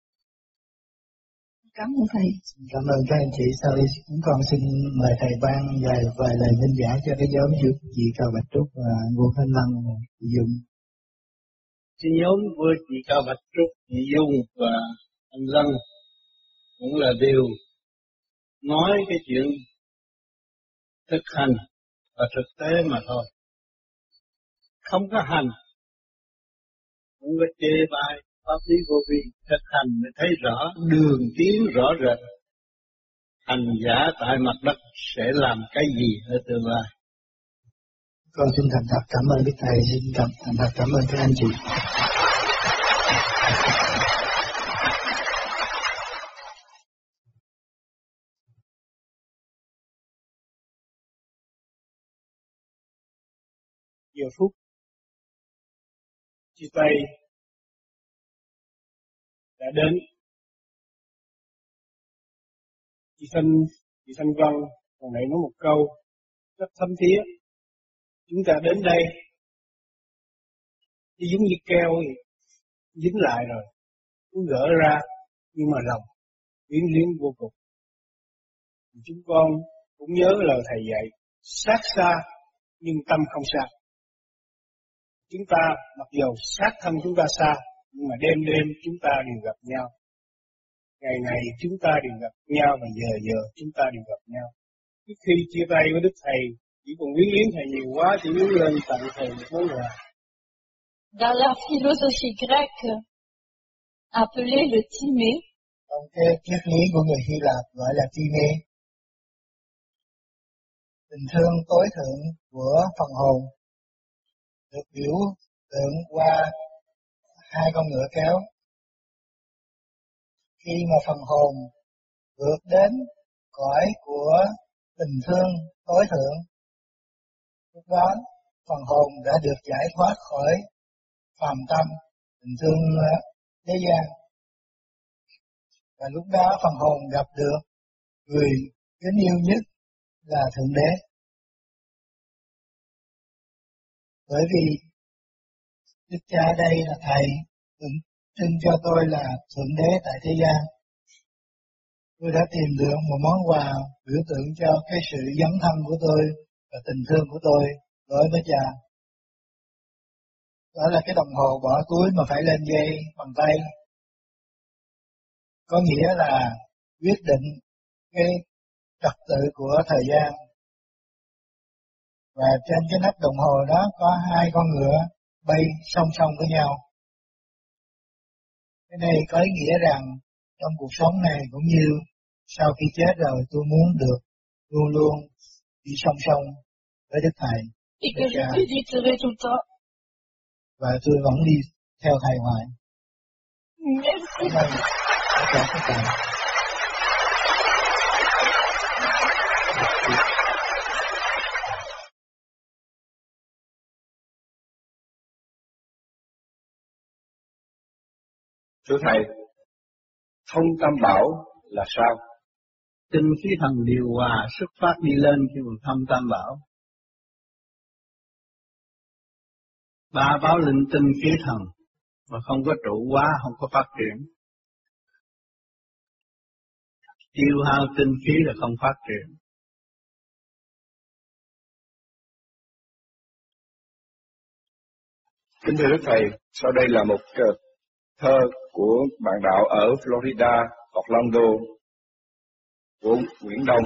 Cảm ơn thầy. Cảm ơn các anh chị. Sau đây chúng con xin mời thầy ban vài vài lời minh giảng cho cái nhóm của chị Cao Bạch Trúc và Ngô Thanh Lăng dùng. Cái nhóm của chị Cao Bạch Trúc, chị Dung và anh Lăng cũng là đều nói cái chuyện thực hành và thực tế mà thôi. Không có hành, không có chê bai, pháp lý vô vi, thực hành mới thấy rõ đường tiến rõ rệt. Hành giả tại mặt đất sẽ làm cái gì ở tương lai. Con xin thành thật cảm ơn Đức Thầy, xin cảm, thành thật cảm ơn các anh chị. Giờ phút chia tay đã đến. Chị Thanh, chị Thanh Văn còn nãy nói một câu rất thấm thía. Chúng ta đến đây thì giống như keo dính lại rồi, muốn gỡ ra nhưng mà lòng quyến luyến vô cùng. Chúng con cũng nhớ lời thầy dạy, sát xa nhưng tâm không xa. Chúng ta mặc dù sát thân chúng ta xa, nhưng mà đêm đêm chúng ta đều gặp nhau. Ngày ngày chúng ta đều gặp nhau và giờ giờ chúng ta đều gặp nhau. Trước khi chia tay với Đức Thầy, chỉ còn quyến luyến Thầy nhiều quá, chỉ muốn lên tặng Thầy một món quà. Dans la philosophie grecque, appelée le timé, trong cái triết lý của người Hy Lạp gọi là timê, tình thương tối thượng của phần hồn được biểu tượng qua hai con ngựa kéo. Khi mà phần hồn vượt đến cõi của tình thương tối thượng, lúc đó phần hồn đã được giải thoát khỏi phàm tâm, tình thương thế gian. Và lúc đó phần hồn gặp được người kính yêu nhất là Thượng Đế. Bởi vì Đức Cha đây là Thầy tượng trưng cho tôi là Thượng Đế tại thế gian. Tôi đã tìm được một món quà biểu tượng cho cái sự dấn thân của tôi và tình thương của tôi đối với Cha. Đó là cái đồng hồ bỏ túi mà phải lên dây bằng tay. Có nghĩa là quyết định cái trật tự của thời gian. Và trên cái nắp đồng hồ đó có hai con ngựa bay song song với nhau. Cái này có ý nghĩa rằng trong cuộc sống này cũng như sau khi chết rồi tôi muốn được luôn luôn đi song song với Đức Thầy. et que je méditerai tout le temps. Và tôi vẫn đi theo Thầy hoài. Merci. Chào các bạn. Thưa Thầy, thông tam bảo là sao? Tinh khí thần điều hòa xuất phát đi lên khi mà thông tam bảo. Ba báo linh tinh khí thần mà không có trụ hóa, không có phát triển. Tiêu hao tinh khí là không phát triển. Kính thưa Đức Thầy, sau đây là một thơ của bạn đạo ở Florida, Orlando, của Nguyễn Đông.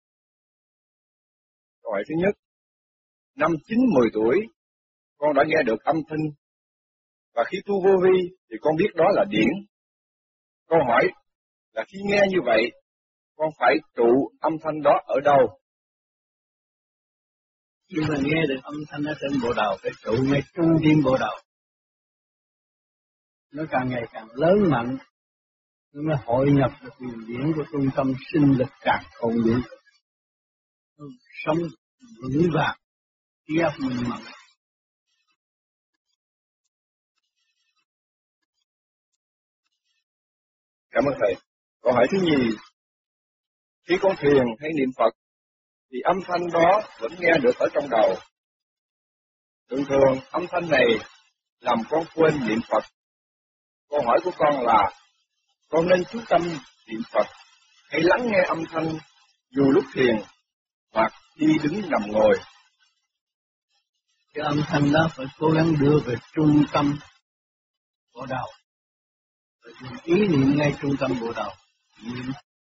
Câu hỏi thứ nhất, năm chín mười tuổi, con đã nghe được âm thanh, và khi tu vô vi thì con biết đó là điển. Câu hỏi là khi nghe như vậy, con phải trụ âm thanh đó ở đâu? Khi mà nghe được âm thanh ở trên bộ đầu, phải trụ ngay trung tim bộ đầu. Nó càng ngày càng lớn mạnh, nó mới hội nhập được nguồn điển của trung tâm sinh lực càng hồn điển. Sống vững vàng, trí óc minh mẫn. Cảm ơn Thầy. Câu hỏi thứ nhì, khi con thiền hay niệm Phật, thì âm thanh đó vẫn nghe được ở trong đầu. Thường thường âm thanh này làm con quên niệm Phật. Câu hỏi của con là, con nên chú tâm niệm Phật, hay lắng nghe âm thanh dù lúc thiền hoặc khi đứng nằm ngồi? Cái âm thanh đó phải cố gắng đưa về trung tâm bộ đầu. Rồi dùng ý niệm ngay trung tâm bộ đầu. Niệm.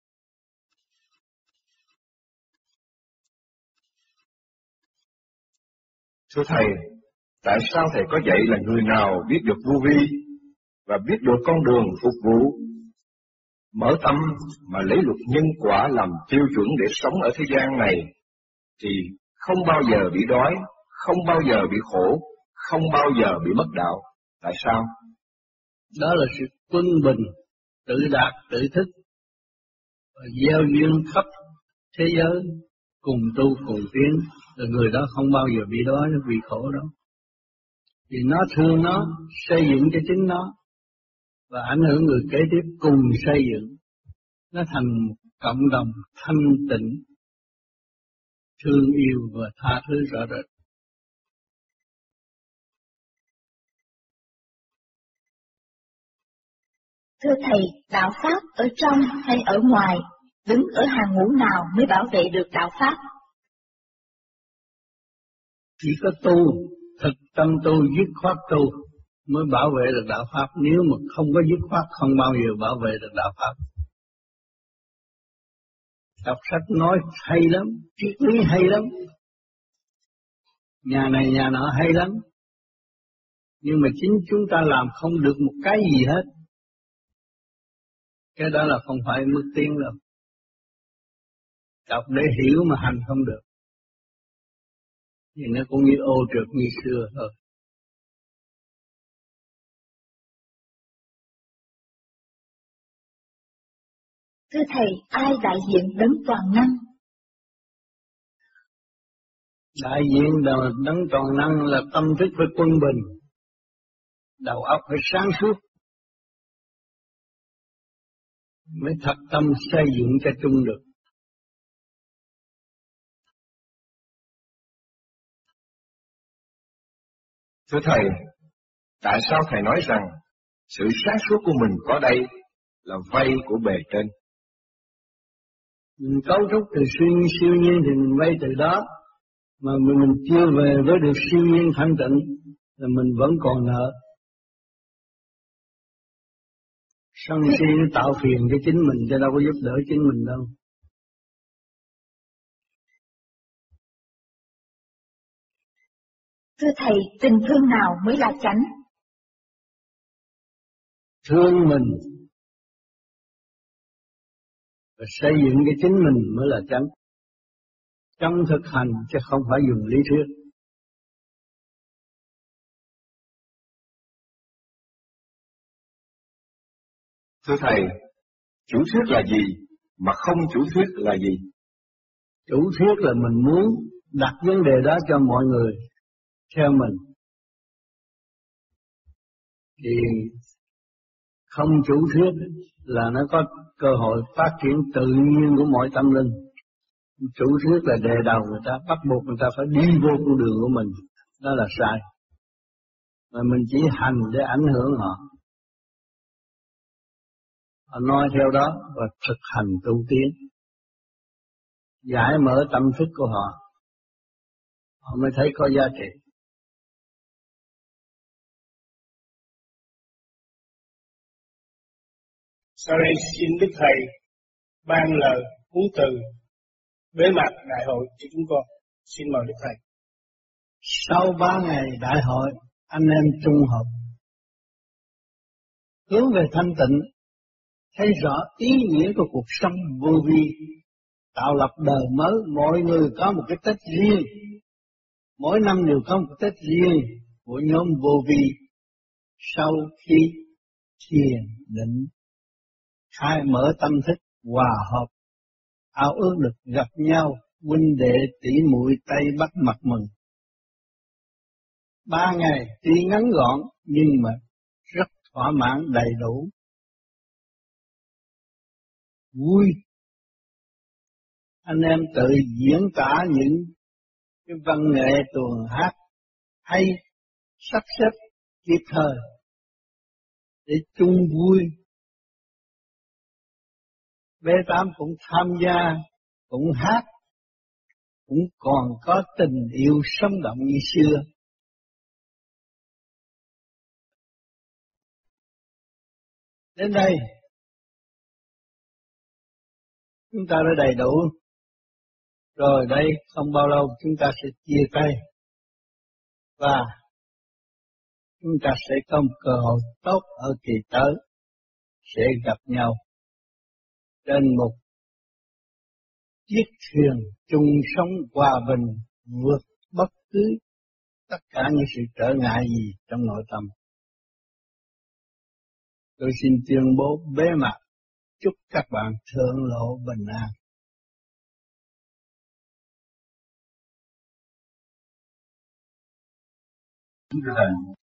Thưa Thầy, tại sao Thầy có dạy là người nào biết được vô vi và biết được con đường phục vụ, mở tâm mà lấy luật nhân quả làm tiêu chuẩn để sống ở thế gian này, thì không bao giờ bị đói, không bao giờ bị khổ, không bao giờ bị mất đạo? Tại sao? Đó là sự quân bình, tự đạt, tự thức, và gieo duyên khắp thế giới, cùng tu cùng tiến, là người đó không bao giờ bị đói, nó bị khổ đâu. Vì nó thương nó, xây dựng cho chính nó, và ảnh hưởng người kế tiếp cùng xây dựng. Nó thành một cộng đồng thanh tịnh, thương yêu và tha thứ rõ rệt. Thưa Thầy, đạo Pháp ở trong hay ở ngoài, đứng ở hàng ngũ nào mới bảo vệ được đạo Pháp? Chỉ có tu, thực tâm tu, dứt khoát tu mới bảo vệ được đạo Pháp. Nếu mà không có dứt khoát, không bao giờ bảo vệ được đạo Pháp. Đọc sách nói hay lắm, triết lý hay lắm, nhà này nhà nọ hay lắm, nhưng mà chính chúng ta làm không được một cái gì hết. Cái đó là không phải mức tiến đâu. Đọc để hiểu mà hành không được, thì nó cũng như ô trượt như xưa thôi. Thưa Thầy, ai đại diện đấng toàn năng? Đại diện đấng toàn năng là tâm thức phải quân bình, đầu óc phải sáng suốt, mới thật tâm xây dựng cho chung được. Thưa Thầy, tại sao Thầy nói rằng sự sáng suốt của mình có đây là vay của bề trên? Mình cấu trúc từ siêu, siêu nhiên thì mình vay từ đó, mà mình, mình chưa về với được siêu nhiên thanh tịnh là mình vẫn còn nợ. Sân si nó tạo phiền cho chính mình, cho đâu có giúp đỡ chính mình đâu. Thưa Thầy, tình thương nào mới là chánh? Thương mình và xây dựng cho chính mình mới là chánh. Trong thực hành chứ không phải dùng lý thuyết. Thưa Thầy, chủ thuyết là gì, mà không chủ thuyết là gì? Chủ thuyết là mình muốn đặt vấn đề đó cho mọi người theo mình. Thì không chủ thuyết là nó có cơ hội phát triển tự nhiên của mọi tâm linh. Chủ thuyết là đề đầu người ta, bắt buộc người ta phải đi vô con đường của mình. Đó là sai. Mà mình chỉ hành để ảnh hưởng họ. Họ nói theo đó và thực hành tu tiến. Giải mở tâm thức của họ. Họ mới thấy có giá trị. Sau đây xin Đức Thầy ban lời huấn từ bế mạc đại hội cho chúng con. Xin mời Đức Thầy. Sau ba ngày đại hội, anh em trung họp, hướng về thanh tịnh, thấy rõ ý nghĩa của cuộc sống vô vi, tạo lập đời mới. Mọi người có một cái Tết riêng, mỗi năm đều có một cái Tết riêng của nhóm vô vi. Sau khi thiền định, khai mở tâm thức, hòa hợp, ao ước được gặp nhau, huynh đệ tỷ muội tay bắt mặt mừng. Ba ngày tuy ngắn gọn nhưng mà rất thỏa mãn đầy đủ, vui. Anh em tự diễn tả những cái văn nghệ tuồng hát hay, sắp xếp kịp thời để chung vui. B tám cũng tham gia, cũng hát, cũng còn có tình yêu sống động như xưa. Đến đây, chúng ta đã đầy đủ. Rồi đây, không bao lâu chúng ta sẽ chia tay. Và chúng ta sẽ có một cơ hội tốt ở kỳ tới, sẽ gặp nhau trên một chiếc thuyền chung sống hòa bình, vượt bất cứ tất cả những sự trở ngại gì trong nội tâm. Tôi xin tuyên bố bế mạc, chúc các bạn thượng lộ bình an. Thưa Thầy,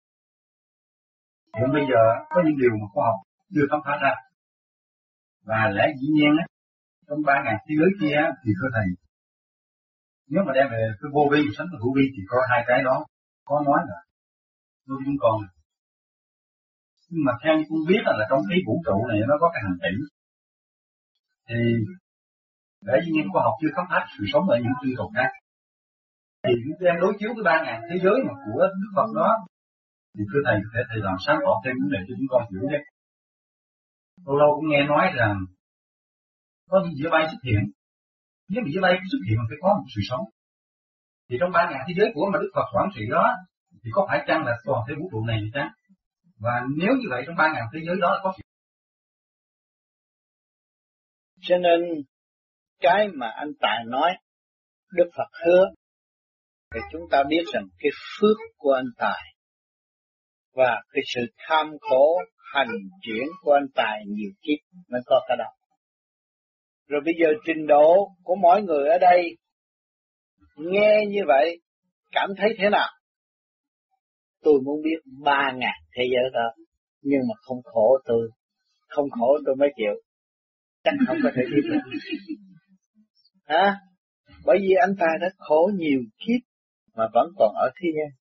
hiện bây giờ có những điều mà khoa học chưa khám phá ra, và lẽ dĩ nhiên á, trong ba ngàn thế giới kia thì thưa Thầy, nếu mà đem về cái vô vi sánh với hữu vi thì có hai cái đó có nói là đối với chúng con. Nhưng mà theo như con biết là, là trong cái vũ trụ này nó có cái hành tỷ, thì lẽ dĩ nhiên khoa học chưa khám phá sự sống ở những tinh cầu khác. Thì chúng em đối chiếu với ba ngàn thế giới mà của Đức Phật đó, thì thưa Thầy có thể Thầy làm sáng tỏ thêm vấn đề cho chúng con hiểu nhé. Lâu lâu cũng nghe nói rằng có những dĩa bay xuất hiện, nếu mà dĩa bay xuất hiện phải có một sự sống. Thì trong ba ngàn thế giới của mà Đức Phật quản trị đó, thì có phải chăng là toàn thế vũ trụ này vậy chăng? Và nếu như vậy trong ba ngàn thế giới đó là có sự. Cho nên cái mà anh Tài nói, Đức Phật hứa, thì chúng ta biết rằng cái phước của anh Tài và cái sự tham khổ hành chuyển của anh Tài nhiều kiếp mới có cái đó. Rồi bây giờ trình độ của mỗi người ở đây nghe như vậy cảm thấy thế nào? Tôi muốn biết ba ngàn thế giới đó, nhưng mà không khổ tôi, không khổ tôi mới chịu, chắc không có thể biết được. Hả? Bởi vì anh Tài đã khổ nhiều kiếp mà vẫn còn ở thế gian,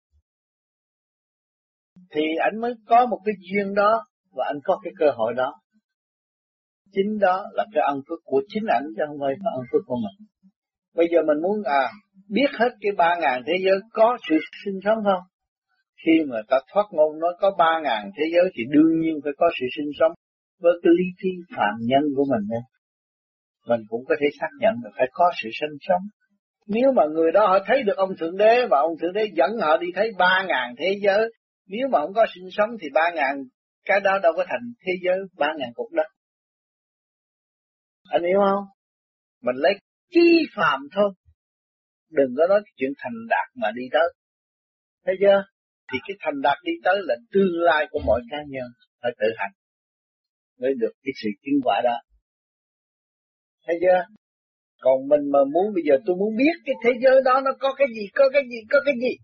thì anh mới có một cái duyên đó và anh có cái cơ hội đó. Chính đó là cái ân phước của chính ảnh chứ không phải ân phước của mình. Bây giờ mình muốn à biết hết cái ba ngàn thế giới có sự sinh sống không? Khi mà ta thoát ngôn nói có ba ngàn thế giới thì đương nhiên phải có sự sinh sống. Với cái lý trí phạm nhân của mình đây, mình cũng có thể xác nhận là phải có sự sinh sống. Nếu mà người đó họ thấy được ông Thượng Đế và ông Thượng Đế dẫn họ đi thấy ba ngàn thế giới, nếu mà không có sinh sống thì ba ngàn cái đó đâu có thành thế giới, ba ngàn cục đất. Anh hiểu không? Mình lấy chi phạm thôi, đừng có nói chuyện thành đạt mà đi tới. Thấy chưa? Thì cái thành đạt đi tới là tương lai của mọi cá nhân phải tự hành. mới được cái sự chứng quả đó. Thấy chưa? Còn mình mà muốn bây giờ tôi muốn biết cái thế giới đó nó có cái gì, có cái gì, có cái gì,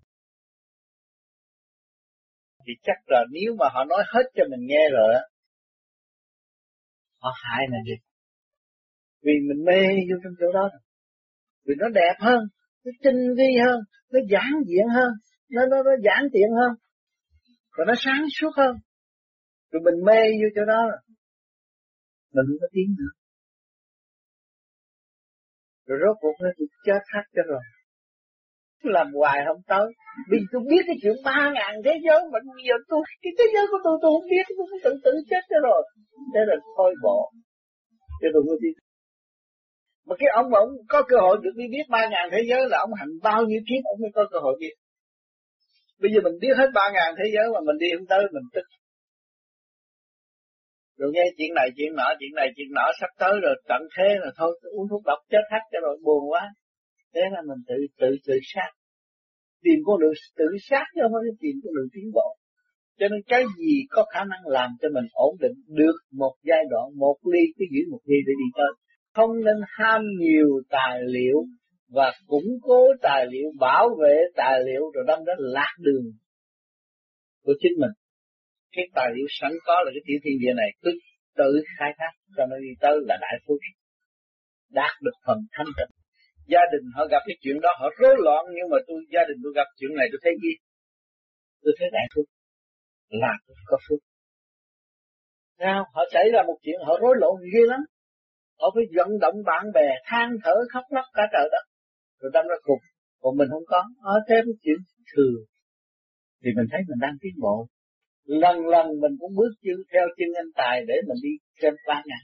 thì chắc là nếu mà họ nói hết cho mình nghe rồi á, họ hại mình đi. Vì mình mê vô trong chỗ đó, vì nó đẹp hơn, nó tinh vi hơn, nó giản diện hơn, nó nó nó giản tiện hơn, rồi nó sáng suốt hơn. Rồi mình mê vô chỗ đó, mình không có tiếng nữa. Rồi rốt cuộc nó tôi chết thắt cho rồi. Làm hoài không tới. Vì tôi biết cái chuyện ba ngàn thế giới, mà bây giờ tôi, cái thế giới của tôi tôi không biết, tôi cũng tự tự chết cho rồi. Thế là thôi bỏ. Chứ đừng có đi. Mà cái ông mà ông có cơ hội được đi biết ba ngàn thế giới là ông hành bao nhiêu kiếp ông mới có cơ hội biết. Bây giờ mình biết hết ba ngàn thế giới mà mình đi không tới, mình tức. Rồi nghe chuyện này chuyện nọ, chuyện này chuyện nọ sắp tới rồi tận thế là thôi uống thuốc độc chết hết cho rồi, buồn quá. Thế là mình tự tự tự sát, tìm con đường tự sát chứ không phải tìm con đường tiến bộ. Cho nên cái gì có khả năng làm cho mình ổn định được một giai đoạn, một ly cứ giữ một ly để đi tới. Không nên ham nhiều tài liệu và củng cố tài liệu, bảo vệ tài liệu rồi đâm đến lạc đường của chính mình. Cái tài liệu sẵn có là cái tiểu thiên địa này, cứ tự khai thác cho nó đi tới là đại phước, đạt được phần thanh tịnh. Gia đình họ gặp cái chuyện đó họ rối loạn, nhưng mà tôi gia đình tôi gặp chuyện này tôi thấy gì? Tôi thấy đại phước, là có phước. Nào, họ xảy ra một chuyện họ rối loạn ghê lắm, họ phải vận động bạn bè, than thở khóc lóc cả trời đất, rồi đâm ra cục, còn mình không có, ở thế cái chuyện thường, thì mình thấy mình đang tiến bộ. Lần lần mình cũng bước chân theo chân anh Tài để mình đi trên ba ngàn.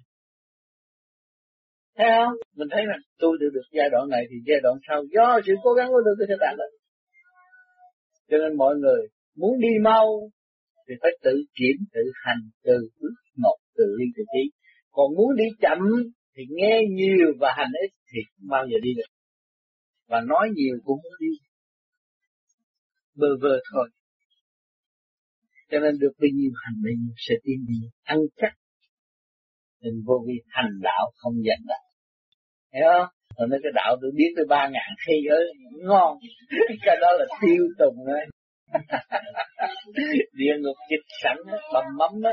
Thấy không? Mình thấy là tôi được được giai đoạn này thì giai đoạn sau do sự cố gắng của tôi tôi sẽ đạt được. Cho nên mọi người muốn đi mau thì phải tự kiểm, tự hành, tự bước một, tự liên tự trí. Còn muốn đi chậm thì nghe nhiều và hành ít thì không bao giờ đi được. Và nói nhiều cũng không đi. Bơ vơ thôi. Cho nên được bao nhiêu hành bao nhiêu sẽ tiến đi, ăn chắc. Nên vô vi hành đạo không giành đạo. Hiểu không? Rồi nói cái đạo tôi biết tới ba ngàn thế giới ngon. Cái đó là tiêu tùng đấy. Địa ngục dịch sẵn á, bầm mắm á.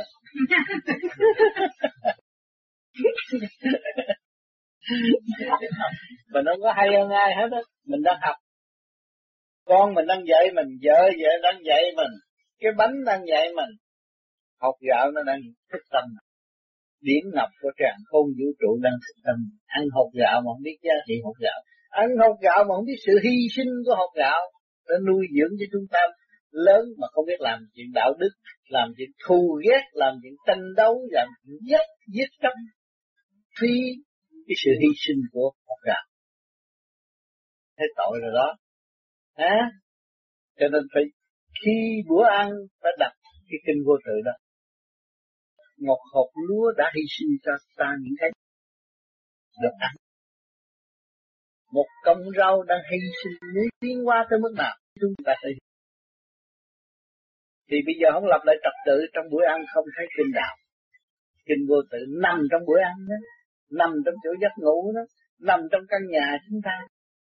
Mình không có hay hơn ai hết á. Mình đang học. Con mình đang dạy mình, vợ vợ đang dạy mình, cái bánh đang dạy mình. Học gạo nó đang thức tâm. Điểm ngập của tràn khôn vũ trụ đang thức tâm. Ăn hột gạo mà không biết giá trị hột gạo. Ăn hột gạo mà không biết sự hy sinh của hột gạo. Nó nuôi dưỡng cho chúng ta lớn mà không biết làm chuyện đạo đức, làm chuyện thù ghét, làm chuyện tranh đấu, làm chuyện giết, giết chóc. Phi cái sự hy sinh của hột gạo. Thế tội rồi đó. Hả? Cho nên phải khi bữa ăn phải đặt cái kinh vô tự đó. Một hộp lúa đã hy sinh cho ta những cái được ăn. Một cọng rau đang hy sinh muốn tiến qua tới mức nào chúng ta phải. Thì bây giờ không lập lại trật tự trong bữa ăn không thấy kinh đạo. Kinh vô tự nằm trong bữa ăn đó, nằm trong chỗ giấc ngủ đó, nằm trong căn nhà chúng ta.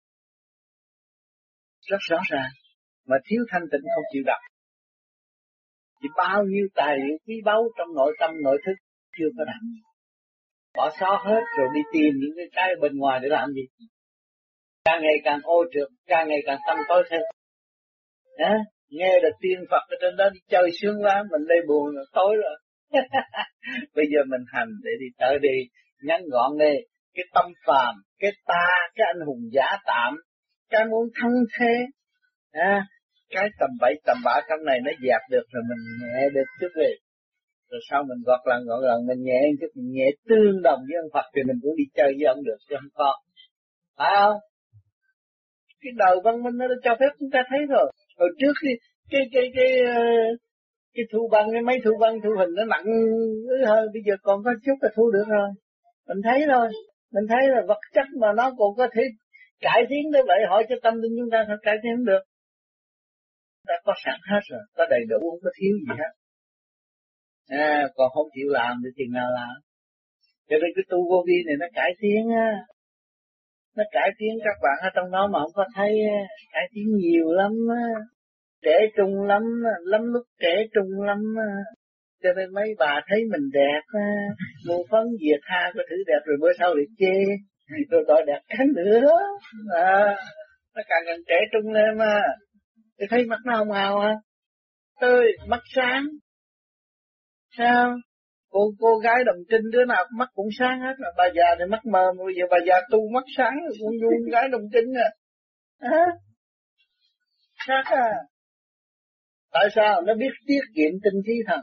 Rất rõ ràng, mà thiếu thanh tịnh không chịu đọc. Thì bao nhiêu tài liệu quý báu trong nội tâm nội thức chưa có đọc. Bỏ xó hết rồi đi tìm những cái cái bên ngoài để làm gì? Càng ngày càng ô trượt, càng ngày càng tâm tối thêm. Hả? Nghe được tiên Phật ở trên đó đi chơi sướng quá, mình đây buồn rồi, tối rồi. Bây giờ mình hành để đi tới đi, ngắn gọn đi. Cái tâm phàm, cái ta, cái anh hùng giả tạm, cái muốn thăng thế. À, cái tầm bậy tầm bạ trong này nó dạt được rồi mình nhẹ được chút đi. Rồi sau mình gọt lần gọt lần mình nhẹ chút, mình nhẹ tương đồng với ông Phật thì mình cũng đi chơi với ông được chứ không có. Phải không? Cái đầu văn minh nó đã cho phép chúng ta thấy rồi. Hồi trước cái cái cái cái cái, cái thu băng, cái máy thu băng thu hình nó nặng hơn, bây giờ còn có chút là thu được rồi. Mình thấy rồi, mình thấy là vật chất mà nó còn có thể cải tiến đến vậy, hỏi cho tâm linh chúng ta sao cải tiến được? Ta có sẵn hết rồi, có đầy đủ, không có thiếu gì hết. À, còn không chịu làm thì chừng nào làm. Cho nên cái tu vô vi này nó cải tiến á. Nó cải tiến các bạn ở trong đó mà không có thấy á. Cải tiến nhiều lắm á. Trẻ trung lắm, lắm lúc trẻ trung lắm á. Cho nên mấy bà thấy mình đẹp á. Mua phấn diệt tha có thử đẹp rồi bữa sau lại chê. Rồi đòi đẹp cái nữa. À, nó càng càng trẻ trung lên mà. Tôi thấy mắt nó hồng hào à. Tươi, mắt sáng. Sao? Cô cô gái đồng trinh đứa nào mắt cũng sáng hết mà bà già thì mắt mờ, mà bây giờ bà già tu mắt sáng rồi con con gái đồng trinh à. Hả? Khác à. Tại sao? Nó biết tiết kiệm tinh khí thần.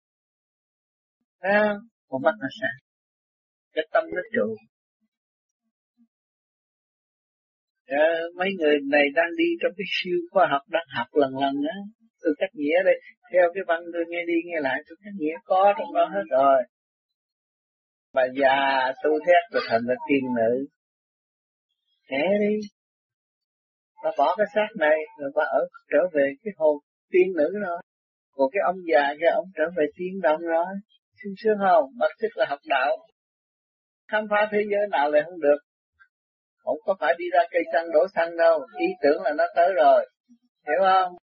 À, con mắt nó sáng. Cái tâm nó trụ. À, mấy người này đang đi trong cái siêu khoa học đang học lần lần á. Từ cách nghĩa đây, theo cái văn tôi nghe đi nghe lại, từ cách nghĩa có trong đó hết rồi. Bà già tu thét rồi thành là tiên nữ. Thế đi. Bà bỏ cái xác này rồi bà ở trở về cái hồn tiên nữ rồi. Còn cái ông già kia ông trở về tiên đồng rồi. Sướng sướng không? Bác thích là học đạo. Khám phá thế giới nào lại không được. Không có phải đi ra cây xăng đổ xăng đâu. Ý tưởng là nó tới rồi. Hiểu không?